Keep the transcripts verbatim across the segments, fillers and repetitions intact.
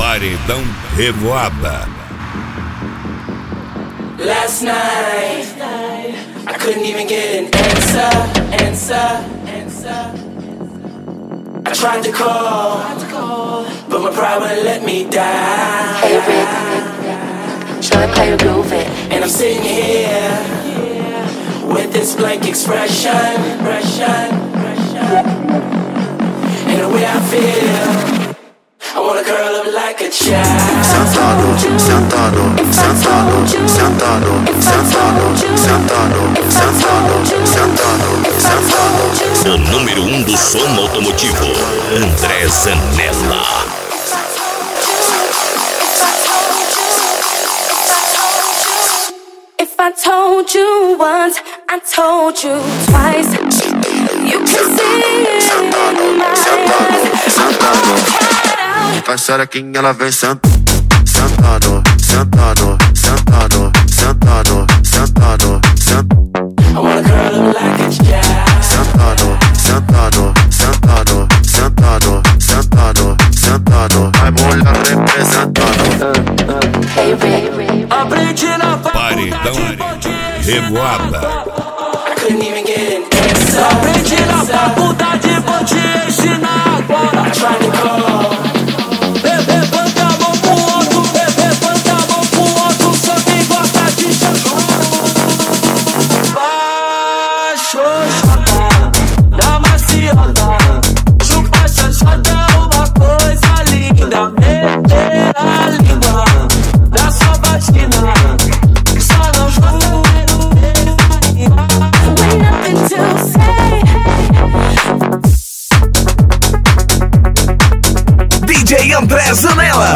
Paredão Revoada. Last night, I couldn't even get an answer, answer, answer. I tried to call, but my pride wouldn't let me die. Hey Rick, show him how you groove it. And I'm sitting here with this blank expression, expression, expression. And the way I feel, I wanna curl up like a child. Sentado, sentado, sentado, sentado, sentado, sentado, sentado, sentado, sentado. O número um do som automotivo, André Zanella. If I told you once, I told you twice. You can see it in my eyes. Faz hora que ela vem sentado, sentado, sentado, sentado, sentado, sentado, sentado. I wanna curl up like a child. Sentado, sentado, sentado, sentado, sentado, sentado. Vai mulher representando. Hey Rick, Aprendi na Paredão Revoada. I couldn't even get an answer. Aprendi na faculdade, vou te ensinar agora. I tried to call. Levanta a mão pro alto, levanta a mão pro alto, só quem gosta de chachô. Vai, xoxota, dá maciota. Chupa chachota é uma coisa linda. Meter a língua da sua vagina. Só não joga o dedo. when nothing to say. D J André Zanella.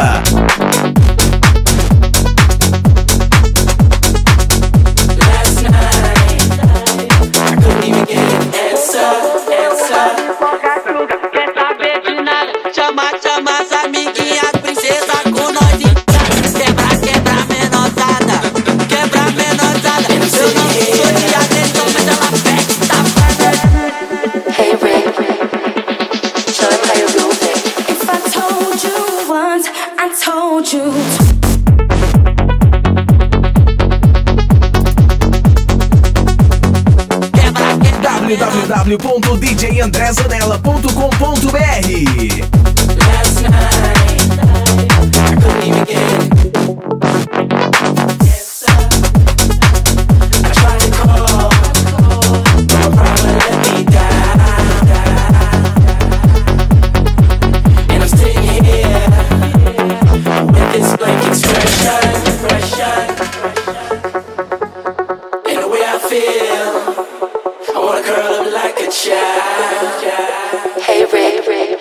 Last night, I couldn't even get an answer, answer. Quer saber de nada? Chama, chama as amiguinhas, princesa com nós em casa. Quebra, quebra, menosada. Quebra, menosada. Eu não sou de atenção, mas ela pega, tá fazendo. Hey Rick, show him how you groove it. If I told you once, I told you twice. Quebra, quebra, w w w ponto d j andré zanella ponto com ponto b r. Last night, I couldn't even get an answer. I tried to call, but my pride wouldn't let me die. And I'm sitting here with this blank expression, expression. And the way I feel, I wanna curl up like a child. Hey Rick,